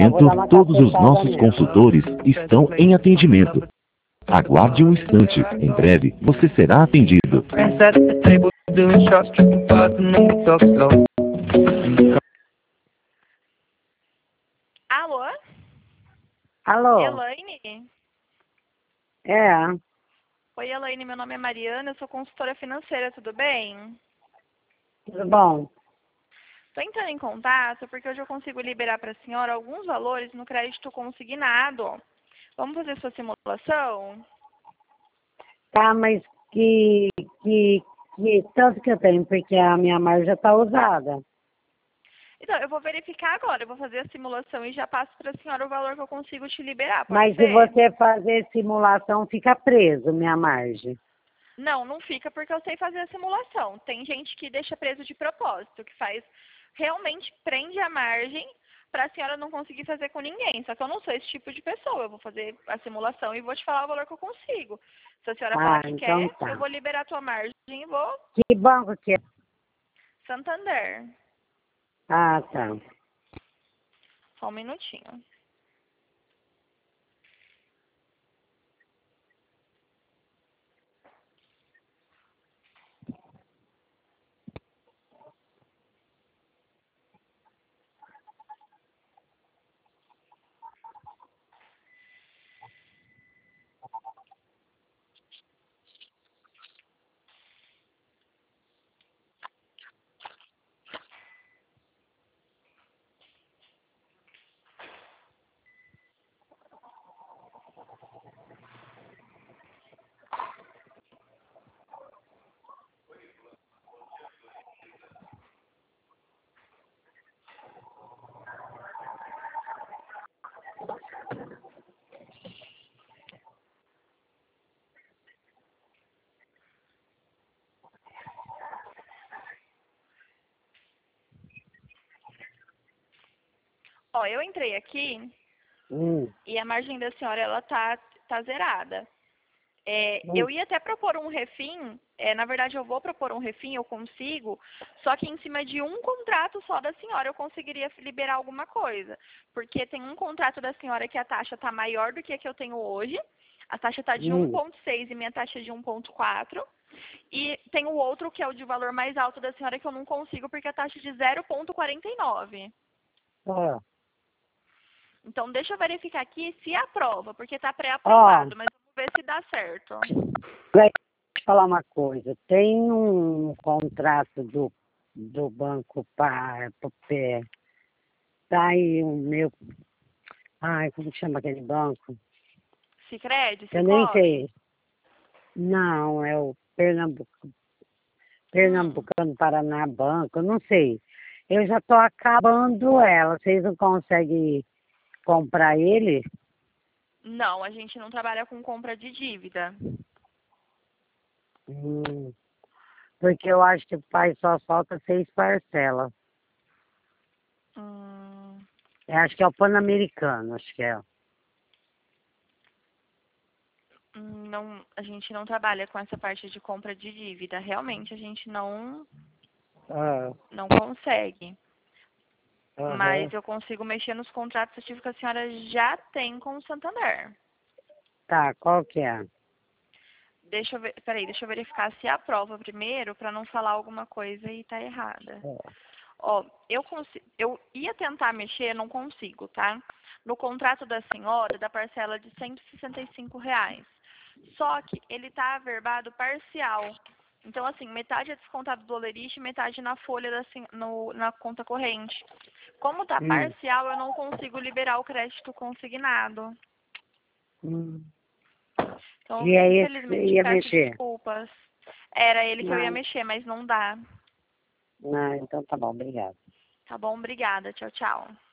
momento, todos os nossos consultores estão em atendimento. Aguarde um instante. Em breve, você será atendido. Alô? Alô? Elaine? É, Oi, Elaine, meu nome é Mariana, eu sou consultora financeira, tudo bem? tudo bom? Estou entrando em contato porque hoje eu consigo liberar para a senhora alguns valores no crédito consignado. Vamos fazer sua simulação? Tá, mas que tanto que eu tenho, porque a minha margem já tá usada. Então, eu vou verificar agora, eu vou fazer a simulação e já passo para a senhora o valor que eu consigo te liberar, pode Mas se ser? você fazer simulação, fica preso minha margem. Não, não fica porque eu sei fazer a simulação. Tem gente que deixa preso de propósito, que faz, realmente prende a margem para a senhora não conseguir fazer com ninguém. Só que eu não sou esse tipo de pessoa. Eu vou fazer a simulação e vou te falar o valor que eu consigo. Se a senhora falar que Então quer, tá. eu vou liberar a tua margem e vou. Que banco que é? Santander. Ah, tá. Só um minutinho. Ó, eu entrei aqui e a margem da senhora, ela tá zerada. Eu ia até propor um refim, na verdade eu vou propor um refim, eu consigo, só que em cima de um contrato só da senhora eu conseguiria liberar alguma coisa. Porque tem um contrato da senhora que a taxa está maior do que a que eu tenho hoje, a taxa está de 1,6 e minha taxa é de 1,4. E tem o outro que é o de valor mais alto da senhora que eu não consigo porque a taxa é de 0,49. Ó, Então deixa eu verificar aqui se aprova, porque está ó, pré-aprovado, mas vamos ver se dá certo. deixa eu te falar uma coisa. Tem um contrato do banco para pé. Tá aí o meu. Ai, como que chama aquele banco? Sicredi, Eu nem Sicoob? sei. Não, é o Hum. Pernambucano Paraná Banco, eu não sei. Eu já estou acabando ela. Vocês não conseguem comprar ele? Não, a gente não trabalha com compra de dívida. Porque eu acho que o pai só falta 6 parcelas. Hum, Eu acho que é o Pan-Americano, acho que é. não, a gente não trabalha com essa parte de compra de dívida. Realmente a gente Ah, não consegue. aham. Mas eu consigo mexer nos contratos ativos que a senhora já tem com o Santander. Tá, qual que é? Deixa eu ver, peraí, deixa eu verificar se aprova primeiro, para não falar alguma coisa e tá errada. Ó, eu ia tentar mexer, não consigo, tá? No contrato da senhora, da parcela de R$ 165. Só que ele tá averbado parcial. Então, assim, metade é descontado do olerite e metade na folha na conta corrente. Como tá parcial, eu não consigo liberar o crédito consignado. Hum. Então, E aí você infelizmente, ia peço mexer? desculpas. Era ele que eu ia Não, mexer, mas não dá. não, então tá bom, obrigado. Tá bom? Obrigada. Tchau, tchau.